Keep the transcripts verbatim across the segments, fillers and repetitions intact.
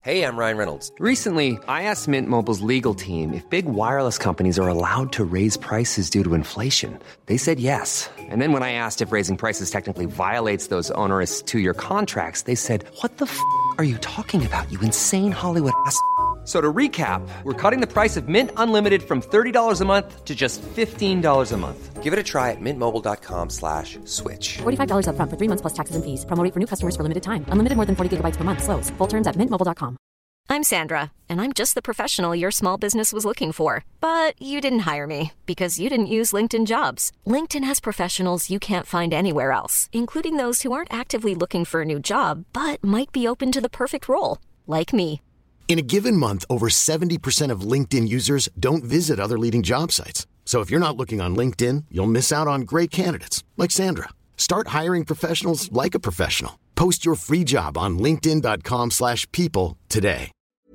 Hey, I'm Ryan Reynolds. Recently, I asked Mint Mobile's legal team if big wireless companies are allowed to raise prices due to inflation. They said yes. And then when I asked if raising prices technically violates those onerous two-year contracts, they said, what the f*** are you talking about, you insane Hollywood ass f- So to recap, we're cutting the price of Mint Unlimited from thirty dollars a month to just fifteen dollars a month. Give it a try at mintmobile.com slash switch. forty-five dollars up front for three months plus taxes and fees. Promo rate for new customers for limited time. Unlimited more than forty gigabytes per month. Slows full terms at mint mobile dot com. I'm Sandra, and I'm just the professional your small business was looking for. But you didn't hire me because you didn't use LinkedIn Jobs. LinkedIn has professionals you can't find anywhere else, including those who aren't actively looking for a new job, but might be open to the perfect role, like me. In a given month, over seventy percent of LinkedIn users don't visit other leading job sites. So if you're not looking on LinkedIn, you'll miss out on great candidates like Sandra. Start hiring professionals like a professional. Post your free job on linkedin.com slash people today.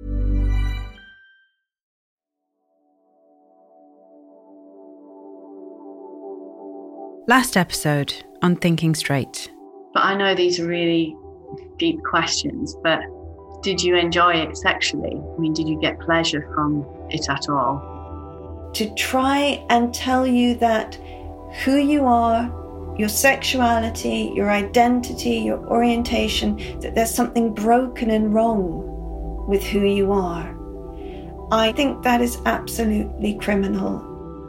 Last episode on Thinking Straight. But I know these are really deep questions, but did you enjoy it sexually? I mean, did you get pleasure from it at all? To try and tell you that who you are, your sexuality, your identity, your orientation, that there's something broken and wrong with who you are. I think that is absolutely criminal.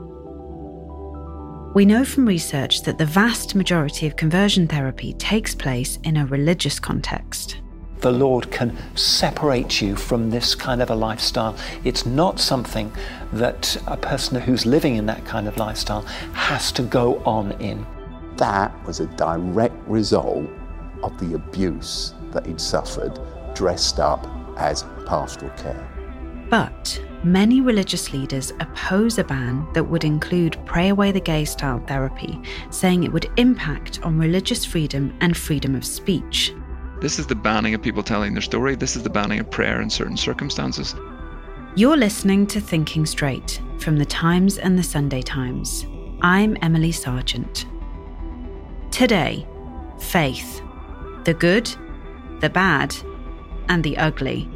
We know from research that the vast majority of conversion therapy takes place in a religious context. The Lord can separate you from this kind of a lifestyle. It's not something that a person who's living in that kind of lifestyle has to go on in. That was a direct result of the abuse that he'd suffered, dressed up as pastoral care. But many religious leaders oppose a ban that would include pray away the gay style therapy, saying it would impact on religious freedom and freedom of speech. This is the banning of people telling their story. This is the banning of prayer in certain circumstances. You're listening to Thinking Straight from The Times and The Sunday Times. I'm Emily Sargent. Today, faith. The good, the bad, and the ugly.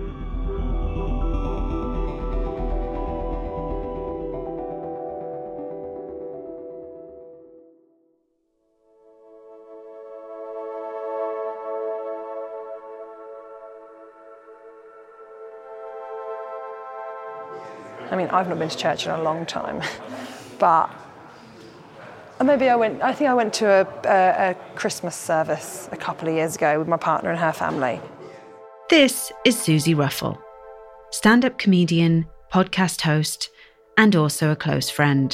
I mean, I've not been to church in a long time, but maybe I went, I think I went to a, a, a Christmas service a couple of years ago with my partner and her family. This is Susie Ruffle, stand-up comedian, podcast host, and also a close friend.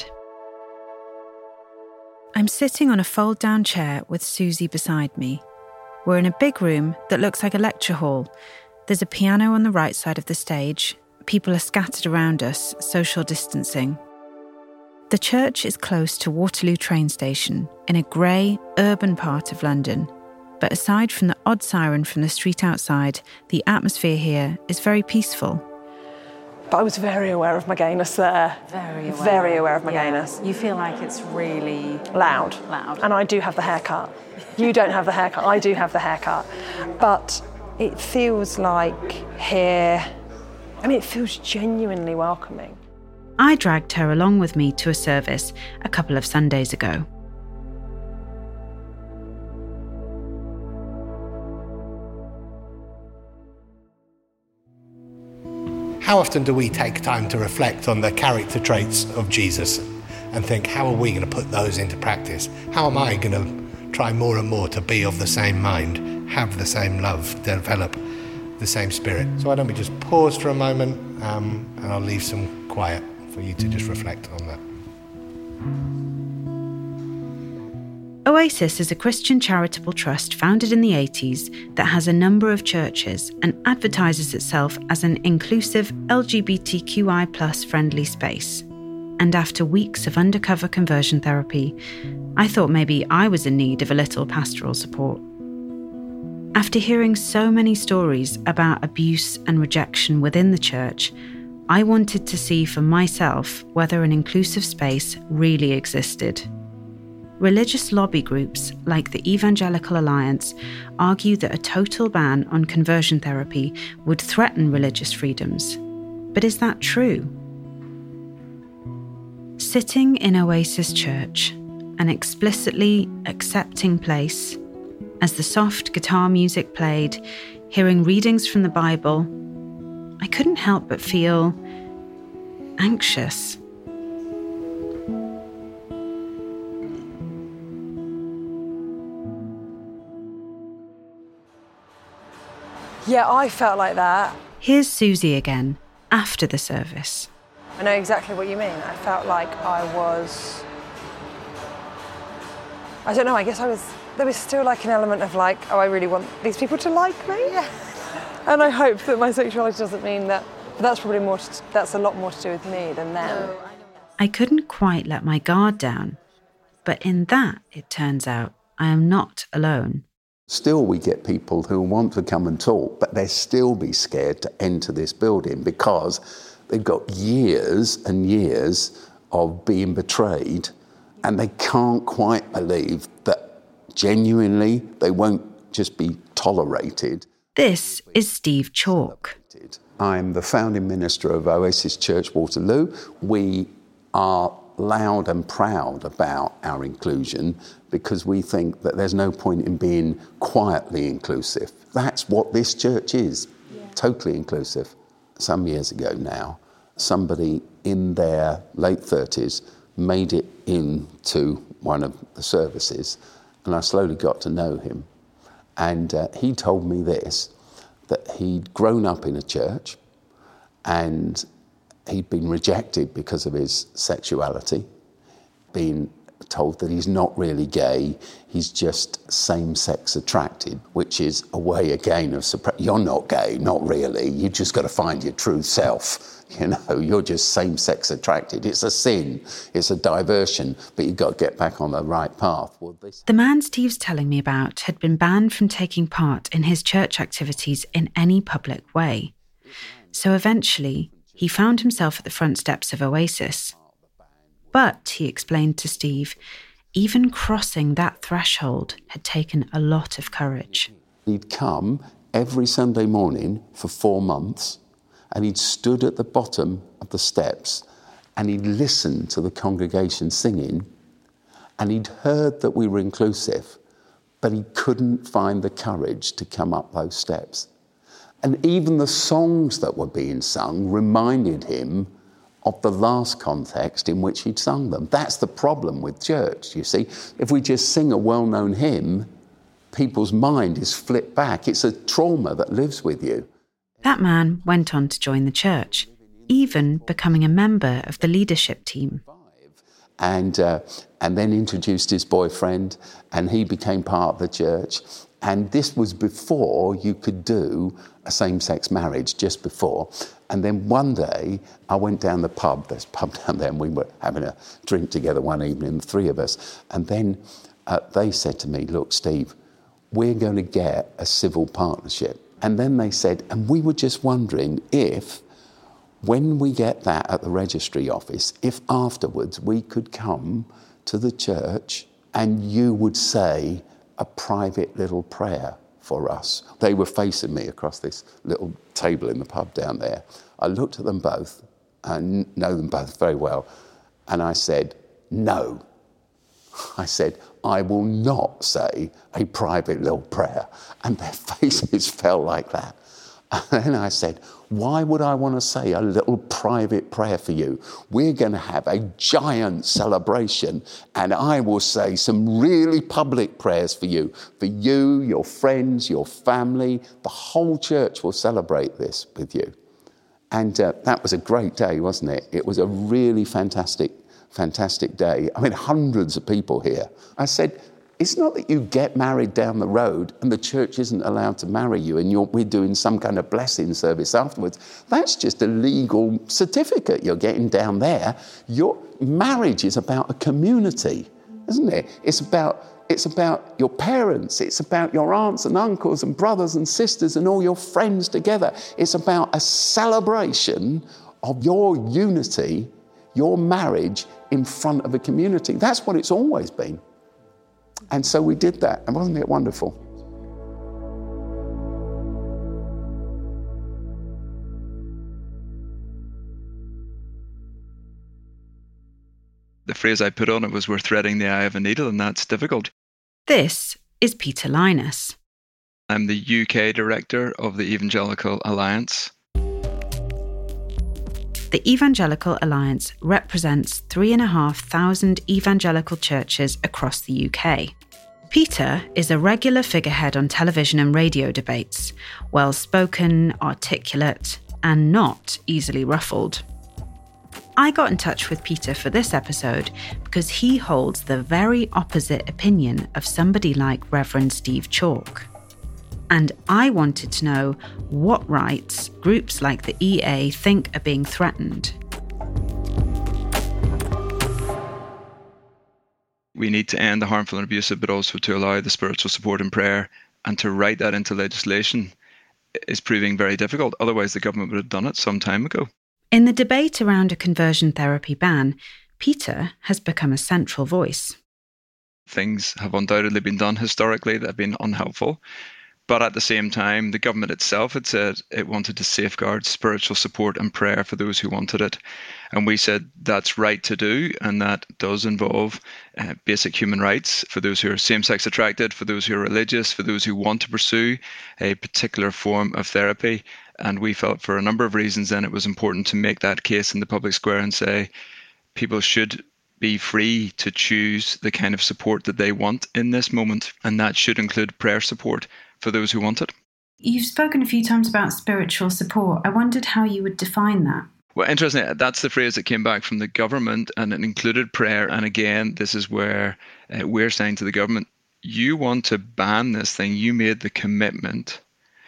I'm sitting on a fold-down chair with Susie beside me. We're in a big room that looks like a lecture hall. There's a piano on the right side of the stage. People are scattered around us, social distancing. The church is close to Waterloo train station in a grey, urban part of London. But aside from the odd siren from the street outside, the atmosphere here is very peaceful. But I was very aware of my gayness there. Very aware. Very aware of my yeah. gayness. You feel like it's really... Loud. Loud. And I do have the haircut. You don't have the haircut. I do have the haircut. But it feels like here... I mean, it feels genuinely welcoming. I dragged her along with me to a service a couple of Sundays ago. How often do we take time to reflect on the character traits of Jesus and think, how are we going to put those into practice? How am I going to try more and more to be of the same mind, have the same love, develop the same spirit? So why don't we just pause for a moment um, and I'll leave some quiet for you to just reflect on that. Oasis is a Christian charitable trust founded in the eighties that has a number of churches and advertises itself as an inclusive L G B T Q I plus friendly space. And after weeks of undercover conversion therapy, I thought maybe I was in need of a little pastoral support. After hearing so many stories about abuse and rejection within the church, I wanted to see for myself whether an inclusive space really existed. religious lobby groups like the Evangelical Alliance argue that a total ban on conversion therapy would threaten religious freedoms. But is that true? Sitting in Oasis Church, an explicitly accepting place, as the soft guitar music played, hearing readings from the Bible, I couldn't help but feel anxious. Yeah, I felt like that. Here's Susie again, after the service. I know exactly what you mean. I felt like I was... I don't know, I guess I was... There was still like an element of like, oh, I really want these people to like me. Yeah. And I hope that my sexuality doesn't mean that. But that's probably more, to, that's a lot more to do with me than them. No, I, I couldn't quite let my guard down. But in that, it turns out, I am not alone. Still, we get people who want to come and talk, but they still be scared to enter this building because they've got years and years of being betrayed, and they can't quite believe that genuinely they won't just be tolerated. This is Steve Chalk. I'm the founding minister of Oasis Church Waterloo. We are loud and proud about our inclusion because we think that there's no point in being quietly inclusive. That's what this church is, yeah. Totally inclusive. Some years ago now, somebody in their late thirties made it into one of the services, and I slowly got to know him. And uh, he told me this, that he'd grown up in a church and he'd been rejected because of his sexuality, been told that he's not really gay, he's just same-sex attracted, which is a way again of suppressing. You're not gay, not really, you just got to find your true self, you know, you're just same-sex attracted. It's a sin, it's a diversion, but you've got to get back on the right path. Well, this... The man Steve's telling me about had been banned from taking part in his church activities in any public way. So eventually, he found himself at the front steps of Oasis. But, he explained to Steve, even crossing that threshold had taken a lot of courage. He'd come every Sunday morning for four months and he'd stood at the bottom of the steps and he'd listened to the congregation singing and he'd heard that we were inclusive, but he couldn't find the courage to come up those steps. And even the songs that were being sung reminded him of the last context in which he'd sung them. That's the problem with church, you see. If we just sing a well-known hymn, people's mind is flipped back. It's a trauma that lives with you. That man went on to join the church, even becoming a member of the leadership team. And, uh, and then introduced his boyfriend, and he became part of the church. And this was before you could do a same-sex marriage, just before. And then one day, I went down the pub, there's a pub down there, and we were having a drink together one evening, the three of us. And then uh, they said to me, look, Steve, we're going to get a civil partnership. And then they said, and we were just wondering if, when we get that at the registry office, if afterwards we could come to the church and you would say a private little prayer for us. They were facing me across this little table in the pub down there. I looked at them both, I know them both very well, and I said, no. I said, I will not say a private little prayer. And their faces fell like that. And then I said, why would I want to say a little private prayer for you? We're going to have a giant celebration and I will say some really public prayers for you. For you, your friends, your family, the whole church will celebrate this with you. And uh, that was a great day, wasn't it? It was a really fantastic, fantastic day. I mean, hundreds of people here. I said, it's not that you get married down the road and the church isn't allowed to marry you and you're, we're doing some kind of blessing service afterwards. That's just a legal certificate you're getting down there. Your marriage is about a community, isn't it? It's about, it's about your parents. It's about your aunts and uncles and brothers and sisters and all your friends together. It's about a celebration of your unity, your marriage in front of a community. That's what it's always been. And so we did that, and wasn't it wonderful? The phrase I put on it was, we're threading the eye of a needle, and that's difficult. This is Peter Linus. I'm the U K director of the Evangelical Alliance. The Evangelical Alliance represents three and a half thousand evangelical churches across the U K. Peter is a regular figurehead on television and radio debates, well-spoken, articulate, and not easily ruffled. I got in touch with Peter for this episode because he holds the very opposite opinion of somebody like Reverend Steve Chalke. And I wanted to know what rights groups like the E A think are being threatened. We need to end the harmful and abusive, but also to allow the spiritual support and prayer, and to write that into legislation is proving very difficult. Otherwise, the government would have done it some time ago. In the debate around a conversion therapy ban, Peter has become a central voice. Things have undoubtedly been done historically that have been unhelpful. But at the same time, the government itself had said it wanted to safeguard spiritual support and prayer for those who wanted it. And we said that's right to do, and that does involve uh, basic human rights for those who are same-sex attracted, for those who are religious, for those who want to pursue a particular form of therapy. And we felt for a number of reasons then it was important to make that case in the public square and say people should be free to choose the kind of support that they want in this moment. And that should include prayer support for those who want it. You've spoken a few times about spiritual support. I wondered how you would define that. Well, interestingly, that's the phrase that came back from the government, and it included prayer. And again, this is where uh, we're saying to the government, you want to ban this thing, you made the commitment.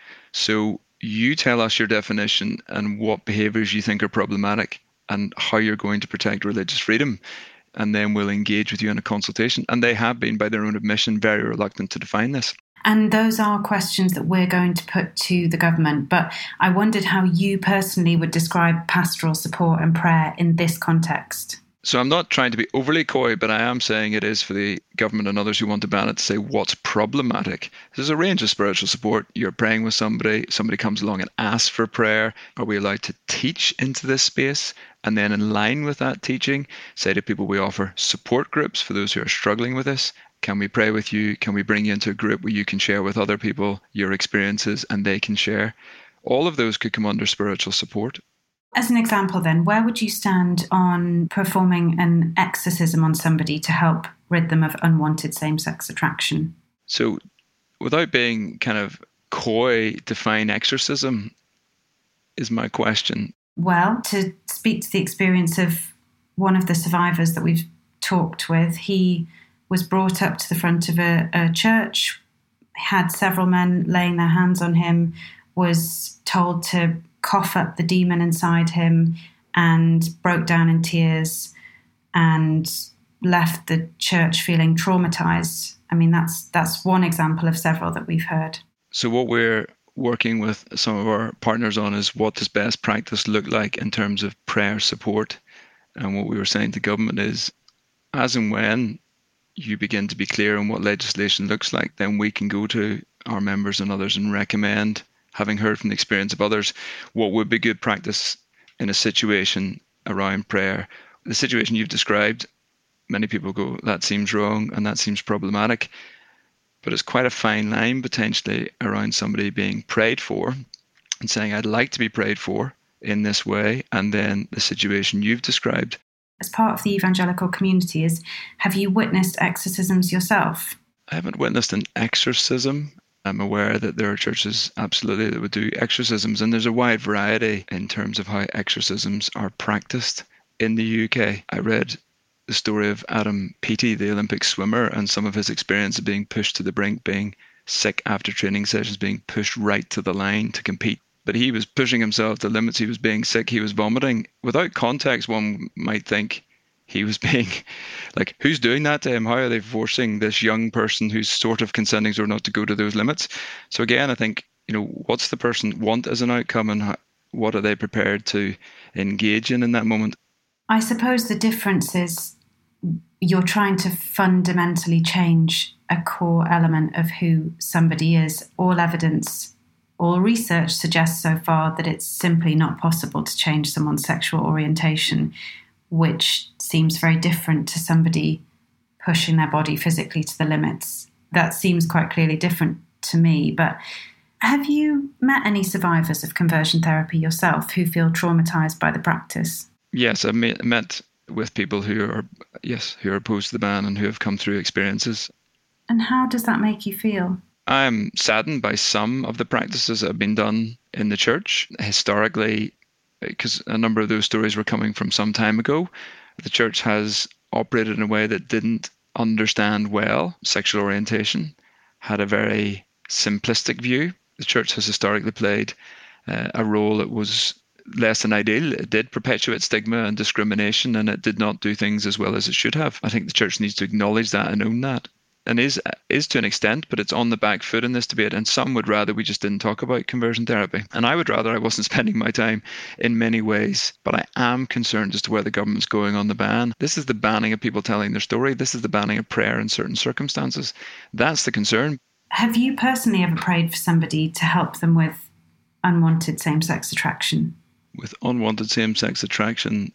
So you tell us your definition and what behaviours you think are problematic and how you're going to protect religious freedom. And then we'll engage with you in a consultation. And they have been, by their own admission, very reluctant to define this. And those are questions that we're going to put to the government. But I wondered how you personally would describe pastoral support and prayer in this context. So I'm not trying to be overly coy, but I am saying it is for the government and others who want to ban it to say what's problematic. There's a range of spiritual support. You're praying with somebody, somebody comes along and asks for prayer. Are we allowed to teach into this space? And then in line with that teaching, say to people, we offer support groups for those who are struggling with this. Can we pray with you? Can we bring you into a group where you can share with other people your experiences and they can share? All of those could come under spiritual support. As an example then, where would you stand on performing an exorcism on somebody to help rid them of unwanted same-sex attraction? So without being kind of coy, define exorcism is my question. Well, to speak to the experience of one of the survivors that we've talked with, he was brought up to the front of a, a church, had several men laying their hands on him, was told to cough up the demon inside him, and broke down in tears and left the church feeling traumatized. I mean, that's that's one example of several that we've heard. So what we're working with some of our partners on is what does best practice look like in terms of prayer support. And what we were saying to government is, as and when you begin to be clear on what legislation looks like, then we can go to our members and others and recommend, having heard from the experience of others, what would be good practice in a situation around prayer. The situation you've described, many people go, that seems wrong and that seems problematic. But it's quite a fine line potentially around somebody being prayed for and saying, I'd like to be prayed for in this way, and then the situation you've described. As part of the evangelical community, is have you witnessed exorcisms yourself? I haven't witnessed an exorcism. I'm aware that there are churches absolutely that would do exorcisms, and there's a wide variety in terms of how exorcisms are practiced in the U K. I read the story of Adam Peaty, the Olympic swimmer, and some of his experience of being pushed to the brink, being sick after training sessions, being pushed right to the line to compete. But he was pushing himself to limits. He was being sick. He was vomiting. Without context, one might think he was being like, who's doing that to him? How are they forcing this young person who's sort of consenting or not to go to those limits? So again, I think, you know, what's the person want as an outcome, and how, what are they prepared to engage in in that moment? I suppose the difference is you're trying to fundamentally change a core element of who somebody is. All evidence, all research suggests so far that it's simply not possible to change someone's sexual orientation, which seems very different to somebody pushing their body physically to the limits. That seems quite clearly different to me. But have you met any survivors of conversion therapy yourself who feel traumatized by the practice? Yes, I've met, met with people who are, yes, who are opposed to the ban and who have come through experiences. And how does that make you feel? I'm saddened by some of the practices that have been done in the church. Historically, because a number of those stories were coming from some time ago, the church has operated in a way that didn't understand well sexual orientation, had a very simplistic view. The church has historically played uh, a role that was less than ideal. It did perpetuate stigma and discrimination, and it did not do things as well as it should have. I think the church needs to acknowledge that and own that. And is is to an extent, but it's on the back foot in this debate. And some would rather we just didn't talk about conversion therapy. And I would rather I wasn't spending my time in many ways. But I am concerned as to where the government's going on the ban. This is the banning of people telling their story. This is the banning of prayer in certain circumstances. That's the concern. Have you personally ever prayed for somebody to help them with unwanted same-sex attraction? With unwanted same-sex attraction,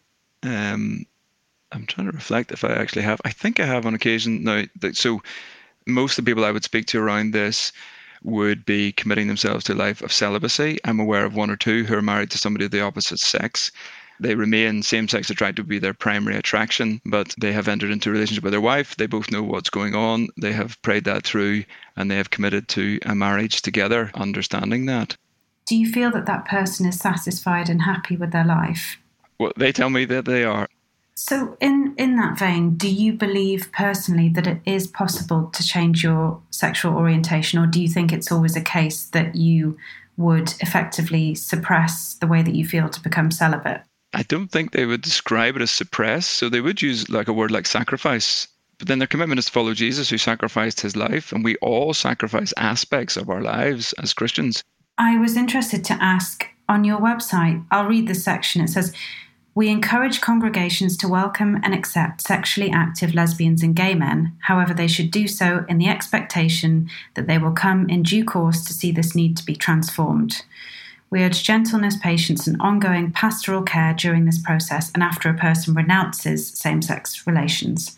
um, I'm trying to reflect if I actually have. I think I have on occasion. Now, so most of the people I would speak to around this would be committing themselves to a life of celibacy. I'm aware of one or two who are married to somebody of the opposite sex. They remain same-sex attracted to be their primary attraction, but they have entered into a relationship with their wife. They both know what's going on. They have prayed that through, and they have committed to a marriage together, understanding that. Do you feel that that person is satisfied and happy with their life? Well, they tell me that they are. So in, in that vein, do you believe personally that it is possible to change your sexual orientation, or do you think it's always a case that you would effectively suppress the way that you feel to become celibate? I don't think they would describe it as suppress. So they would use like a word like sacrifice. But then their commitment is to follow Jesus, who sacrificed his life. And we all sacrifice aspects of our lives as Christians. I was interested to ask, on your website, I'll read this section. It says, "We encourage congregations to welcome and accept sexually active lesbians and gay men. However, they should do so in the expectation that they will come in due course to see this need to be transformed. We urge gentleness, patience, and ongoing pastoral care during this process and after a person renounces same-sex relations."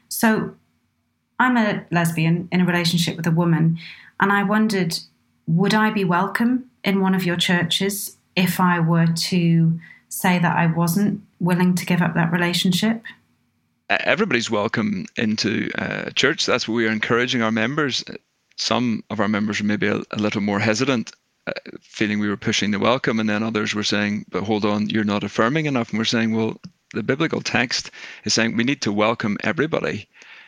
So I'm a lesbian in a relationship with a woman, and I wondered, would I be welcome in one of your churches if I were to say that I wasn't willing to give up that relationship? Everybody's welcome into uh, church. That's what we are encouraging our members. Some of our members are maybe a, a little more hesitant, uh, feeling we were pushing the welcome, and then others were saying, but hold on, you're not affirming enough. And we're saying, well, the biblical text is saying we need to welcome everybody,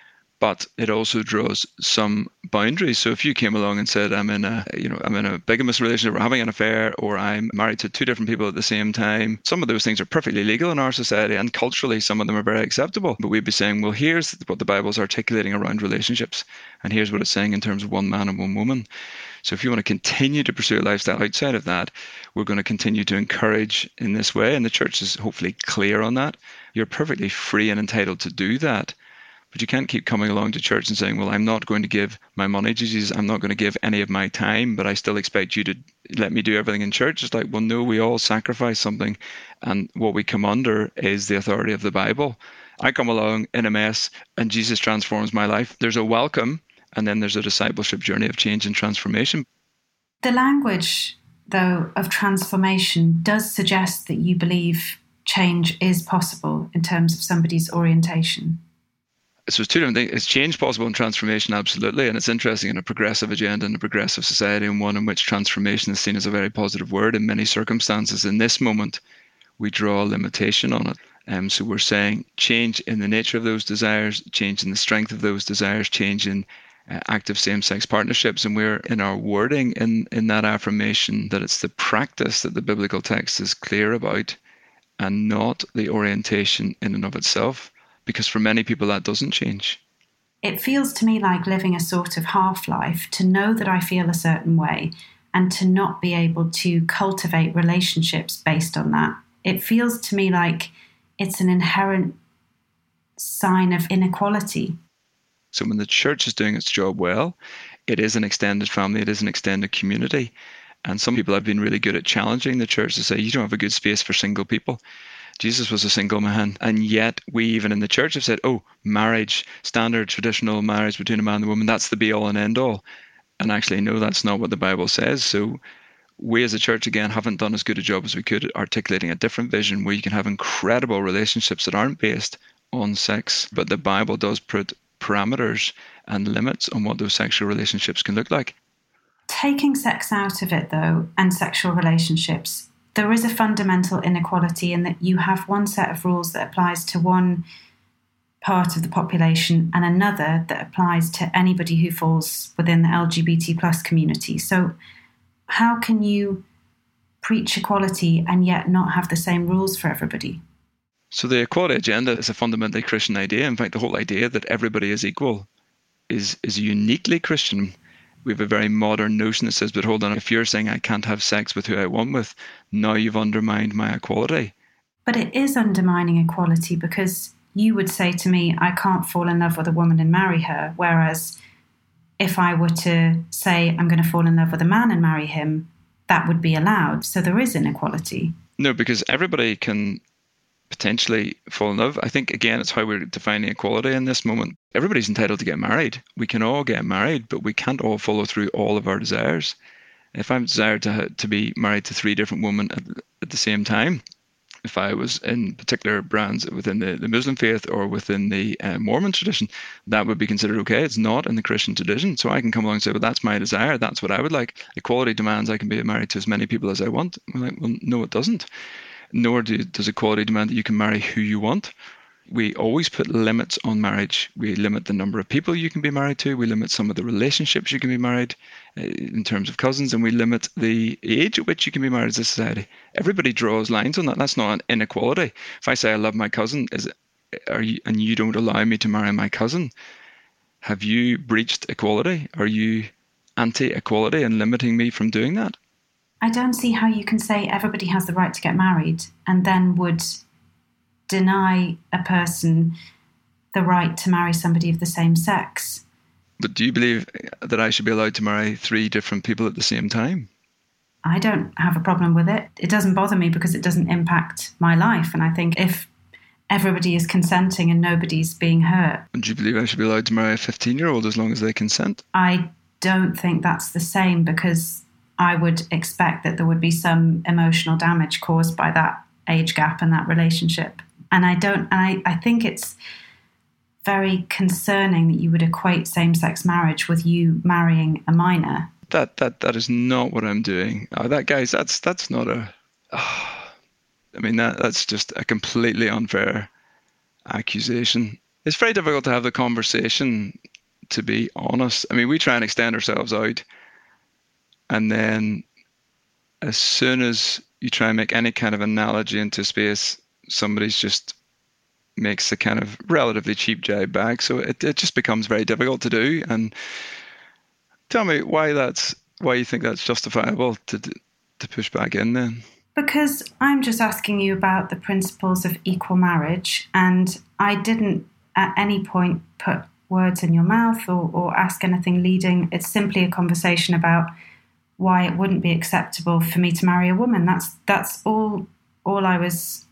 but it also draws some boundaries. So if you came along and said, I'm in a, you know, I'm in a bigamous relationship, or having an affair, or I'm married to two different people at the same time, some of those things are perfectly legal in our society, and culturally some of them are very acceptable. But we'd be saying, well, here's what the Bible's articulating around relationships, and here's what it's saying in terms of one man and one woman. So if you want to continue to pursue a lifestyle outside of that, we're going to continue to encourage in this way, and the church is hopefully clear on that. You're perfectly free and entitled to do that. But you can't keep coming along to church and saying, well, I'm not going to give my money to Jesus. I'm not going to give any of my time, but I still expect you to let me do everything in church. It's like, well, no, we all sacrifice something. And what we come under is the authority of the Bible. I come along in a mess and Jesus transforms my life. There's a welcome, and then there's a discipleship journey of change and transformation. The language, though, of transformation does suggest that you believe change is possible in terms of somebody's orientation. So it's two different things. Is change possible in transformation? Absolutely. And it's interesting in a progressive agenda and a progressive society, and one in which transformation is seen as a very positive word in many circumstances. In this moment, we draw a limitation on it. Um, so we're saying change in the nature of those desires, change in the strength of those desires, change in uh, active same-sex partnerships. And we're in our wording in, in that affirmation that it's the practice that the biblical text is clear about, and not the orientation in and of itself. Because for many people, that doesn't change. It feels to me like living a sort of half-life, to know that I feel a certain way and to not be able to cultivate relationships based on that. It feels to me like it's an inherent sign of inequality. So when the church is doing its job well, it is an extended family, it is an extended community. And some people have been really good at challenging the church to say, you don't have a good space for single people. Jesus was a single man. And yet we, even in the church, have said, oh, marriage, standard traditional marriage between a man and a woman, that's the be all and end all. And actually, no, that's not what the Bible says. So we as a church, again, haven't done as good a job as we could at articulating a different vision where you can have incredible relationships that aren't based on sex. But the Bible does put parameters and limits on what those sexual relationships can look like. Taking sex out of it, though, and sexual relationships, there is a fundamental inequality in that you have one set of rules that applies to one part of the population and another that applies to anybody who falls within the L G B T plus community. So how can you preach equality and yet not have the same rules for everybody? So the equality agenda is a fundamentally Christian idea. In fact, the whole idea that everybody is equal is, is uniquely Christian. We have a very modern notion that says, but hold on, if you're saying I can't have sex with who I want with, now you've undermined my equality. But it is undermining equality because you would say to me, I can't fall in love with a woman and marry her. Whereas if I were to say I'm going to fall in love with a man and marry him, that would be allowed. So there is inequality. No, because everybody can potentially fall in love. I think, again, it's how we're defining equality in this moment. Everybody's entitled to get married. We can all get married, but we can't all follow through all of our desires. If I'm desired to to be married to three different women at, at the same time, if I was in particular brands within the, the Muslim faith or within the uh, Mormon tradition, that would be considered okay. It's not in the Christian tradition. So I can come along and say, well, that's my desire. That's what I would like. Equality demands I can be married to as many people as I want. We're like, well, no, it doesn't. Nor do, does equality demand that you can marry who you want. We always put limits on marriage. We limit the number of people you can be married to. We limit some of the relationships you can be married uh, in terms of cousins, and we limit the age at which you can be married as a society. Everybody draws lines on that. That's not an inequality. If I say I love my cousin, is it, are you, and you don't allow me to marry my cousin, have you breached equality? Are you anti-equality and limiting me from doing that? I don't see how you can say everybody has the right to get married and then would deny a person the right to marry somebody of the same sex. But do you believe that I should be allowed to marry three different people at the same time? I don't have a problem with it. It doesn't bother me because it doesn't impact my life. And I think if everybody is consenting and nobody's being hurt. And do you believe I should be allowed to marry a fifteen-year-old as long as they consent? I don't think that's the same because I would expect that there would be some emotional damage caused by that age gap and that relationship. And I don't, and I, I think it's very concerning that you would equate same-sex marriage with you marrying a minor. That that that is not what I'm doing. Oh, that guys, that's that's not a. Oh, I mean, that that's just a completely unfair accusation. It's very difficult to have the conversation, to be honest. I mean, we try and extend ourselves out. And then as soon as you try and make any kind of analogy into space, somebody's just makes a kind of relatively cheap jibe back. So it, it just becomes very difficult to do. And tell me why that's why you think that's justifiable to to push back in then. Because I'm just asking you about the principles of equal marriage, and I didn't at any point put words in your mouth or, or ask anything leading. It's simply a conversation about why it wouldn't be acceptable for me to marry a woman. That's that's all all I was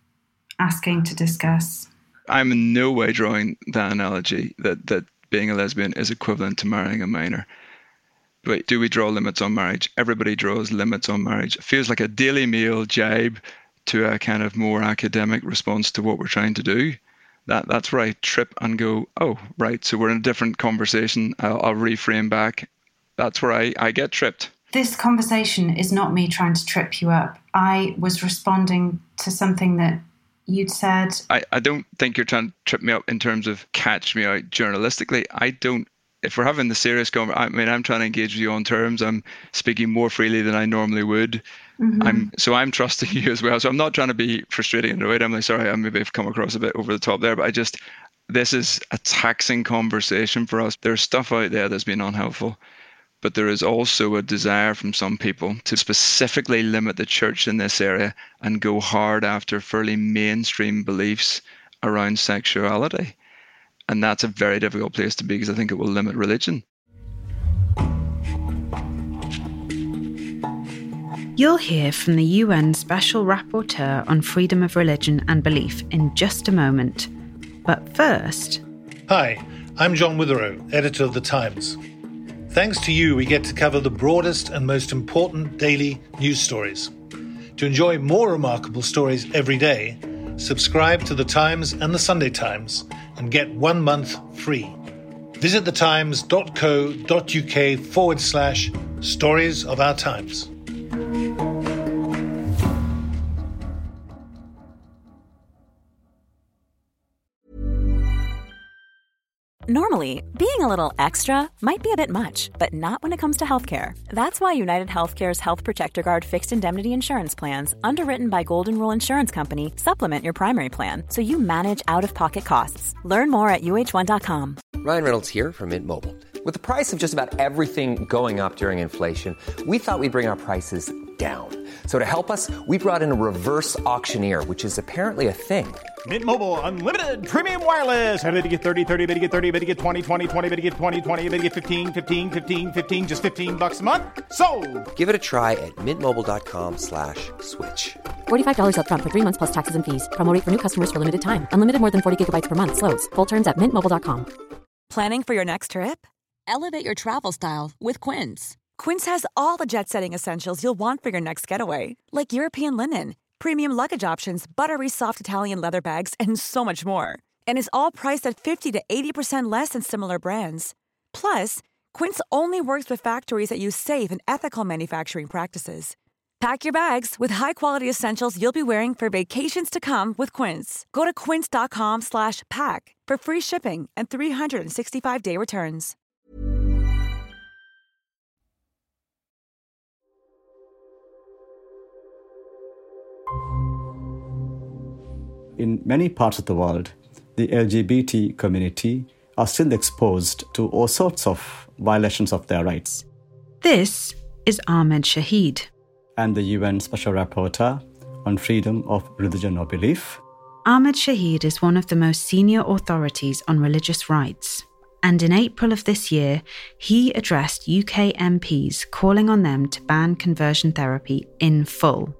asking to discuss. I'm in no way drawing that analogy that, that being a lesbian is equivalent to marrying a minor. But do we draw limits on marriage? Everybody draws limits on marriage. It feels like a Daily Mail jibe to a kind of more academic response to what we're trying to do. That That's where I trip and go, oh, right, so we're in a different conversation. I'll, I'll reframe back. That's where I, I get tripped. This conversation is not me trying to trip you up. I was responding to something that you'd said. I, I don't think you're trying to trip me up in terms of catch me out journalistically. I don't, if we're having the serious conversation, I mean, I'm trying to engage with you on terms. I'm speaking more freely than I normally would. Mm-hmm. I'm So I'm trusting you as well. So I'm not trying to be frustrating in a way. I'm like, sorry, I maybe have come across a bit over the top there, but I just, this is a taxing conversation for us. There's stuff out there that's been unhelpful. But there is also a desire from some people to specifically limit the church in this area and go hard after fairly mainstream beliefs around sexuality. And that's a very difficult place to be, because I think it will limit religion. You'll hear from the U N Special Rapporteur on Freedom of Religion and Belief in just a moment. But first... Hi, I'm John Witherow, editor of The Times. Thanks to you, we get to cover the broadest and most important daily news stories. To enjoy more remarkable stories every day, subscribe to The Times and The Sunday Times and get one month free. Visit thetimes.co.uk forward slash stories of our times. Normally, being a little extra might be a bit much, but not when it comes to healthcare. That's why United Healthcare's Health Protector Guard fixed indemnity insurance plans, underwritten by Golden Rule Insurance Company, supplement your primary plan so you manage out-of-pocket costs. Learn more at U H one dot com. Ryan Reynolds here from Mint Mobile. With the price of just about everything going up during inflation, we thought we'd bring our prices down. So to help us, we brought in a reverse auctioneer, which is apparently a thing. Mint Mobile Unlimited Premium Wireless. How to get thirty, thirty, how to get thirty, how to get twenty, twenty, twenty, how to get twenty, twenty, how to get fifteen, fifteen, fifteen, fifteen, just fifteen bucks a month? Sold! Give it a try at mintmobile.com slash switch. forty-five dollars up front for three months plus taxes and fees. Promo rate for new customers for limited time. Unlimited more than forty gigabytes per month. Slows full terms at mint mobile dot com. Planning for your next trip? Elevate your travel style with Quince. Quince has all the jet-setting essentials you'll want for your next getaway, like European linen, premium luggage options, buttery soft Italian leather bags, and so much more. And is all priced at fifty to eighty percent less than similar brands. Plus, Quince only works with factories that use safe and ethical manufacturing practices. Pack your bags with high-quality essentials you'll be wearing for vacations to come with Quince. Go to quince.com slash pack for free shipping and three sixty-five day returns. In many parts of the world, the L G B T community are still exposed to all sorts of violations of their rights. This is Ahmed Shahid. And the U N Special Rapporteur on Freedom of Religion or Belief. Ahmed Shahid is one of the most senior authorities on religious rights. And in April of this year, he addressed U K M Ps calling on them to ban conversion therapy in full.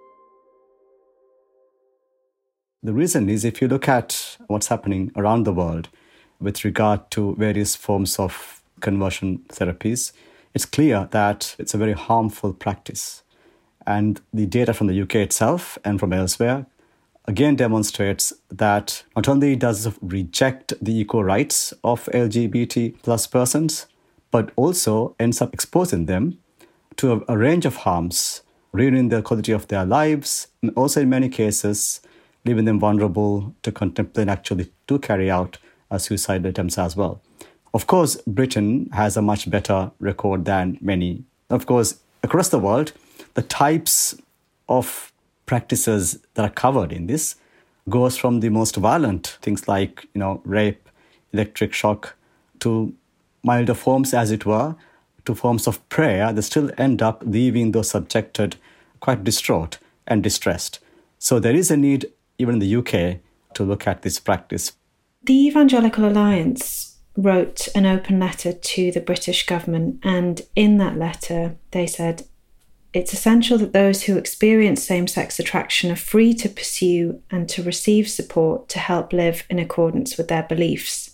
The reason is, if you look at what's happening around the world with regard to various forms of conversion therapies, it's clear that it's a very harmful practice. And the data from the U K itself and from elsewhere again demonstrates that not only does it reject the equal rights of L G B T plus persons, but also ends up exposing them to a, a range of harms, ruining the quality of their lives, and also in many cases, leaving them vulnerable to contemplate and actually to carry out uh, suicide attempts as well. Of course, Britain has a much better record than many. Of course, across the world, the types of practices that are covered in this goes from the most violent things like, you know, rape, electric shock, to milder forms, as it were, to forms of prayer that still end up leaving those subjected quite distraught and distressed. So there is a need, even in the U K, to look at this practice. The Evangelical Alliance wrote an open letter to the British government, and in that letter they said, it's essential that those who experience same-sex attraction are free to pursue and to receive support to help live in accordance with their beliefs.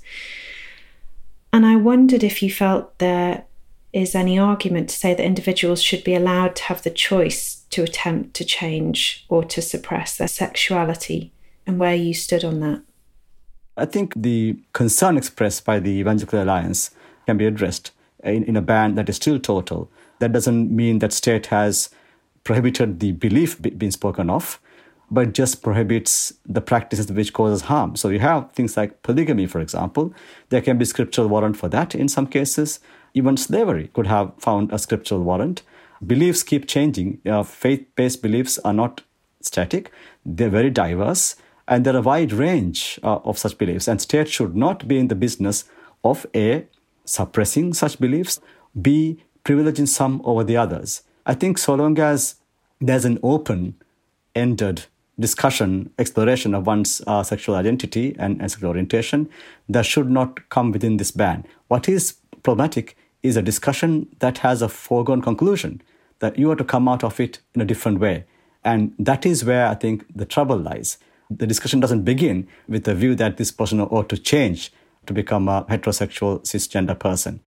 And I wondered if you felt there is any argument to say that individuals should be allowed to have the choice to attempt to change or to suppress their sexuality, and where you stood on that. I think the concern expressed by the Evangelical Alliance can be addressed in, in a ban that is still total. That doesn't mean that state has prohibited the belief being spoken of, but just prohibits the practices which causes harm. So you have things like polygamy, for example. There can be scriptural warrant for that in some cases. Even slavery could have found a scriptural warrant. Beliefs keep changing. Uh, faith-based beliefs are not static. They're very diverse. And there are a wide range uh, of such beliefs. And state should not be in the business of A, suppressing such beliefs, B, privileging some over the others. I think so long as there's an open-ended discussion, exploration of one's uh, sexual identity and, and sexual orientation that should not come within this ban. What is problematic is a discussion that has a foregone conclusion, that you are to come out of it in a different way. And that is where I think the trouble lies. The discussion doesn't begin with the view that this person ought to change to become a heterosexual cisgender person.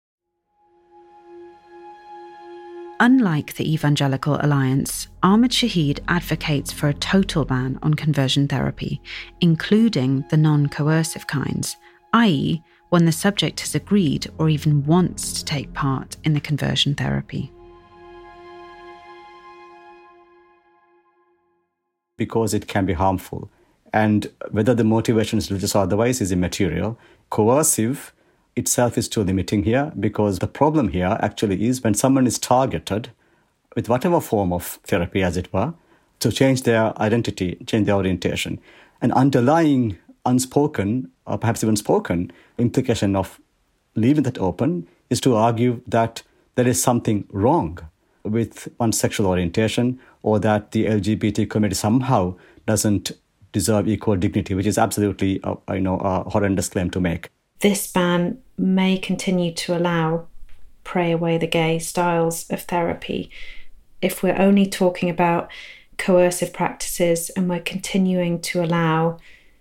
Unlike the Evangelical Alliance, Ahmed Shahid advocates for a total ban on conversion therapy, including the non-coercive kinds, that is, when the subject has agreed or even wants to take part in the conversion therapy. Because it can be harmful. And whether the motivation is religious or otherwise is immaterial. Coercive itself is too limiting here, because the problem here actually is when someone is targeted with whatever form of therapy, as it were, to change their identity, change their orientation. An underlying unspoken, or perhaps even spoken, implication of leaving that open is to argue that there is something wrong with one's sexual orientation, or that the L G B T community somehow doesn't deserve equal dignity, which is absolutely a, you know, a horrendous claim to make. This ban may continue to allow pray away the gay styles of therapy if we're only talking about coercive practices and we're continuing to allow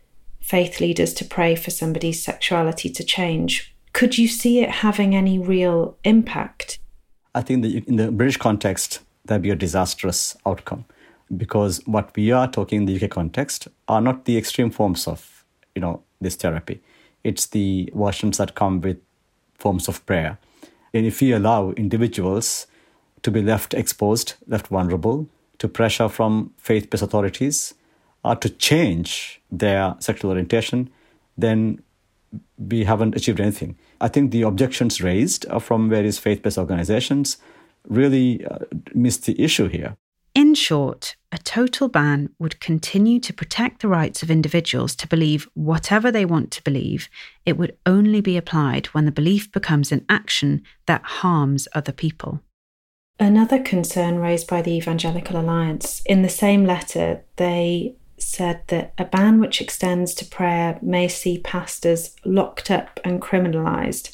faith leaders to pray for somebody's sexuality to change. Could you see it having any real impact? I think that in the British context, that'd be a disastrous outcome, because what we are talking in the U K context are not the extreme forms of, you know, this therapy. It's the versions that come with forms of prayer. And if we allow individuals to be left exposed, left vulnerable to pressure from faith-based authorities or to change their sexual orientation, then we haven't achieved anything. I think the objections raised from various faith-based organizations really uh, miss the issue here. In short, a total ban would continue to protect the rights of individuals to believe whatever they want to believe. It would only be applied when the belief becomes an action that harms other people. Another concern raised by the Evangelical Alliance, in the same letter, they said that a ban which extends to prayer may see pastors locked up and criminalised.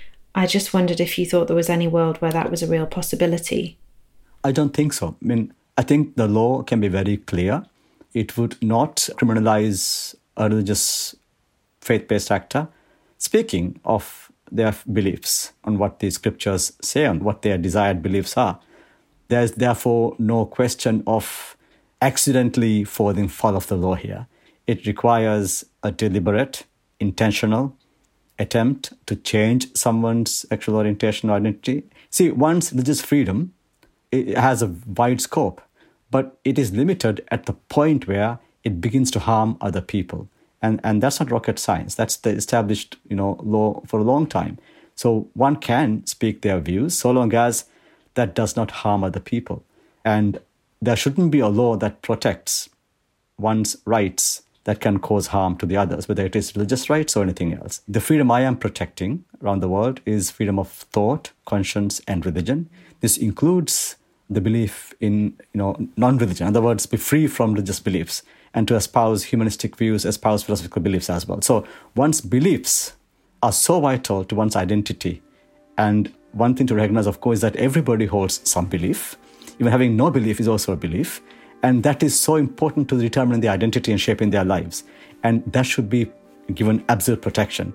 I just wondered if you thought there was any world where that was a real possibility. I don't think so. I mean, I think the law can be very clear. It would not criminalize a religious faith-based actor speaking of their beliefs on what the scriptures say and what their desired beliefs are. There's therefore no question of accidentally falling foul of the law here. It requires a deliberate, intentional attempt to change someone's sexual orientation or identity. See, one's religious freedom, it has a wide scope, but it is limited at the point where it begins to harm other people. And, and that's not rocket science. That's the established, you know, law for a long time. So one can speak their views so long as that does not harm other people. And there shouldn't be a law that protects one's rights that can cause harm to the others, whether it is religious rights or anything else. The freedom I am protecting around the world is freedom of thought, conscience, and religion. This includes the belief in, you know, non-religion. In other words, be free from religious beliefs and to espouse humanistic views, espouse philosophical beliefs as well. So one's beliefs are so vital to one's identity. And one thing to recognize, of course, is that everybody holds some belief. Even having no belief is also a belief. And that is so important to determining their identity and shaping their lives. And that should be given absolute protection.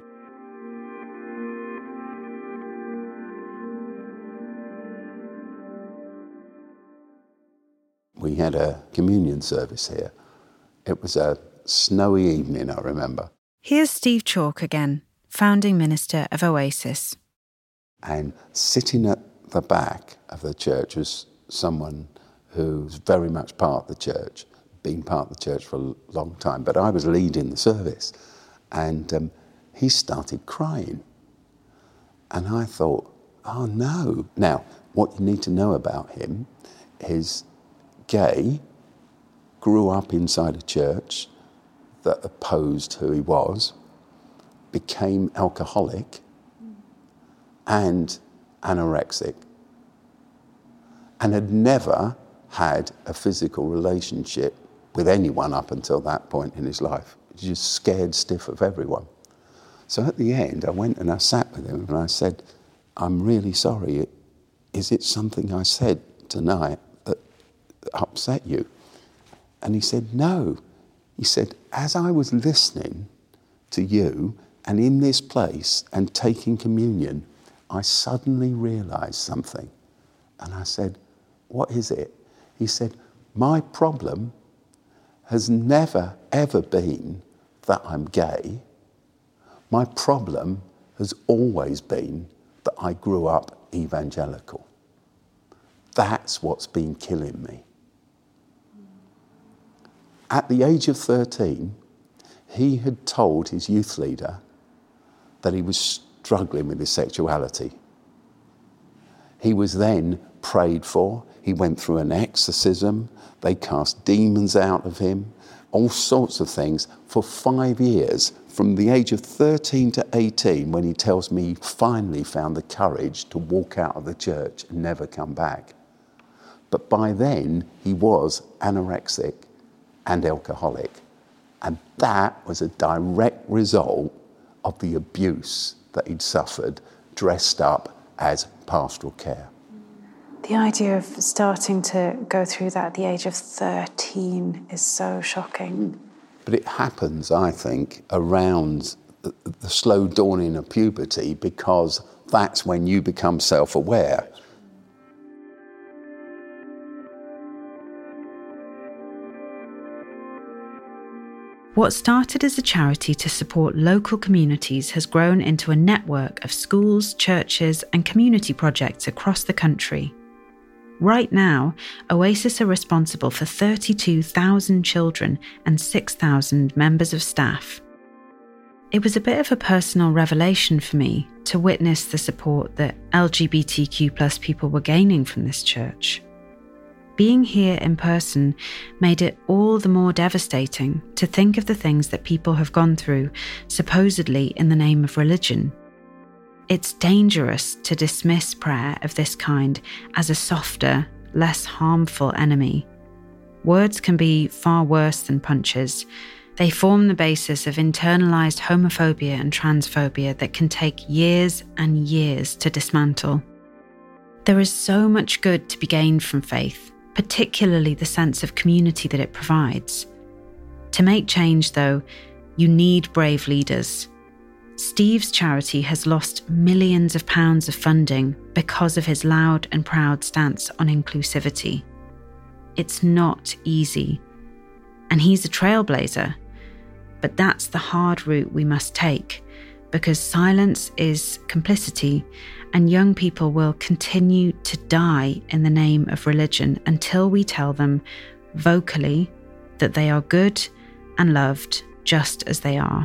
We had a communion service here. It was a snowy evening, I remember. Here's Steve Chalk again, founding minister of Oasis. And sitting at the back of the church was someone who's very much part of the church, been part of the church for a long time, but I was leading the service, and um, he started crying. And I thought, oh no. Now, what you need to know about him is gay, grew up inside a church that opposed who he was, became alcoholic and anorexic, and had never had a physical relationship with anyone up until that point in his life. He was just scared stiff of everyone. So at the end, I went and I sat with him and I said, I'm really sorry. Is it something I said tonight that upset you? And he said, no. He said, as I was listening to you and in this place and taking communion, I suddenly realised something. And I said, what is it? He said, my problem has never, ever been that I'm gay. My problem has always been that I grew up evangelical. That's what's been killing me. At the age of thirteen, he had told his youth leader that he was struggling with his sexuality. He was then prayed for. He went through an exorcism. They cast demons out of him, all sorts of things for five years, from the age of thirteen to eighteen, when he tells me he finally found the courage to walk out of the church and never come back. But by then, he was anorexic and alcoholic. And that was a direct result of the abuse that he'd suffered, dressed up as pastoral care. The idea of starting to go through that at the age of thirteen is so shocking. But it happens, I think, around the, the slow dawning of puberty, because that's when you become self-aware. What started as a charity to support local communities has grown into a network of schools, churches, and community projects across the country. Right now, Oasis are responsible for thirty-two thousand children and six thousand members of staff. It was a bit of a personal revelation for me to witness the support that L G B T Q plus people were gaining from this church. Being here in person made it all the more devastating to think of the things that people have gone through, supposedly in the name of religion. It's dangerous to dismiss prayer of this kind as a softer, less harmful enemy. Words can be far worse than punches. They form the basis of internalized homophobia and transphobia that can take years and years to dismantle. There is so much good to be gained from faith, particularly the sense of community that it provides. To make change, though, you need brave leaders. Steve's charity has lost millions of pounds of funding because of his loud and proud stance on inclusivity. It's not easy. And he's a trailblazer. But that's the hard route we must take, because silence is complicity, and young people will continue to die in the name of religion until we tell them vocally that they are good and loved just as they are.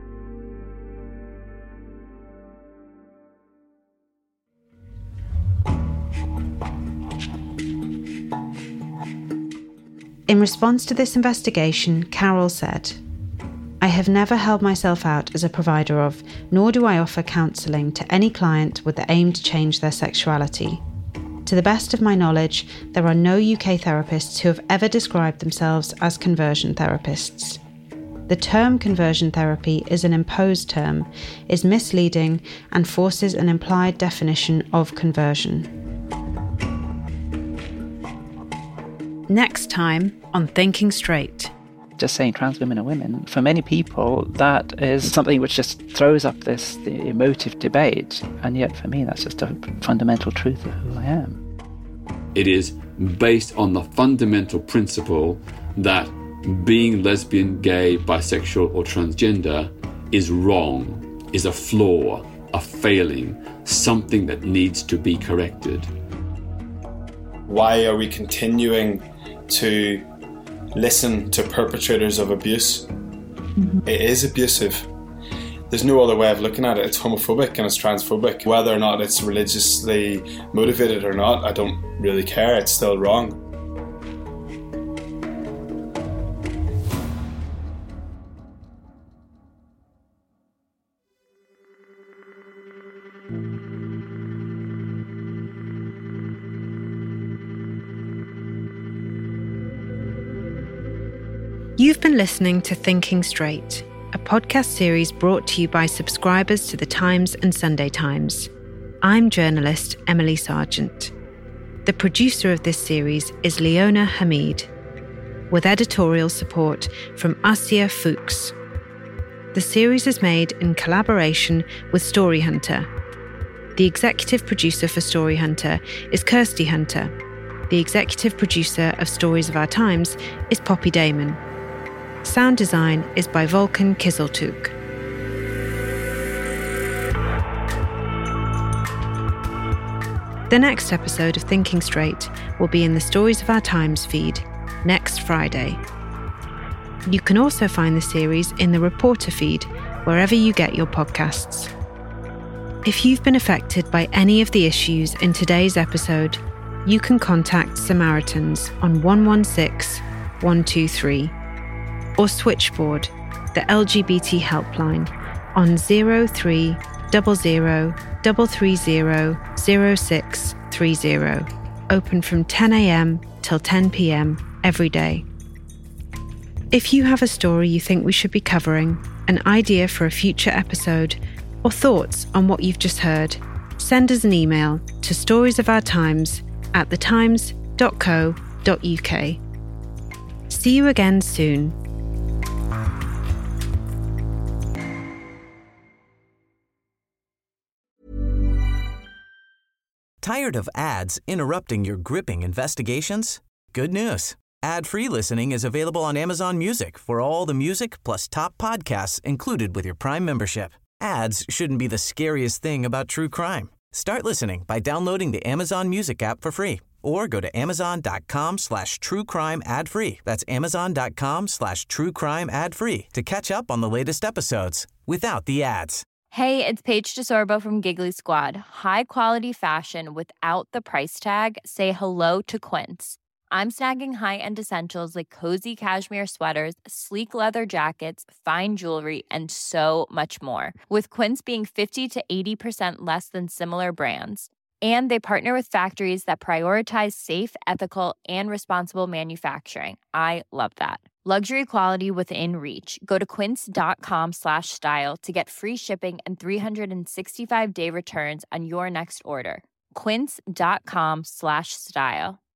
In response to this investigation, Carol said, I have never held myself out as a provider of, nor do I offer counselling to any client with the aim to change their sexuality. To the best of my knowledge, there are no U K therapists who have ever described themselves as conversion therapists. The term conversion therapy is an imposed term, is misleading, and forces an implied definition of conversion. Next time on Thinking Straight. Just saying trans women are women, for many people, that is something which just throws up this the emotive debate. And yet, for me, that's just a fundamental truth of who I am. It is based on the fundamental principle that being lesbian, gay, bisexual, or transgender is wrong, is a flaw, a failing, something that needs to be corrected. Why are we continuing to listen to perpetrators of abuse? Mm-hmm. It is abusive. There's no other way of looking at it. It's homophobic and it's transphobic. Whether or not it's religiously motivated or not, I don't really care. It's still wrong. You've been listening to Thinking Straight, a podcast series brought to you by subscribers to The Times and Sunday Times. I'm journalist Emily Sargent. The producer of this series is Leona Hamid, with editorial support from Asya Fuchs. The series is made in collaboration with Story Hunter. The executive producer for Story Hunter is Kirsty Hunter. The executive producer of Stories of Our Times is Poppy Damon. Sound design is by Volkan Kiziltuk. The next episode of Thinking Straight will be in the Stories of Our Times feed next Friday. You can also find the series in the Reporter feed wherever you get your podcasts. If you've been affected by any of the issues in today's episode, you can contact Samaritans on one one six, one two three or Switchboard, the L G B T helpline, on zero three zero zero three three zero zero six three zero, open from ten a.m. till ten p.m. every day. If you have a story you think we should be covering, an idea for a future episode, or thoughts on what you've just heard, send us an email to storiesofourtimes at thetimes dot co dot uk. See you again soon. Tired of ads interrupting your gripping investigations? Good news. Ad-free listening is available on Amazon Music for all the music plus top podcasts included with your Prime membership. Ads shouldn't be the scariest thing about true crime. Start listening by downloading the Amazon Music app for free or go to amazon.com slash true crime ad free. That's amazon.com slash true crime ad free to catch up on the latest episodes without the ads. Hey, it's Paige DeSorbo from Giggly Squad. High quality fashion without the price tag. Say hello to Quince. I'm snagging high-end essentials like cozy cashmere sweaters, sleek leather jackets, fine jewelry, and so much more. With Quince being fifty to eighty percent less than similar brands. And they partner with factories that prioritize safe, ethical, and responsible manufacturing. I love that. Luxury quality within reach. Go to quince.com slash style to get free shipping and three sixty-five day returns on your next order. Quince.com slash style.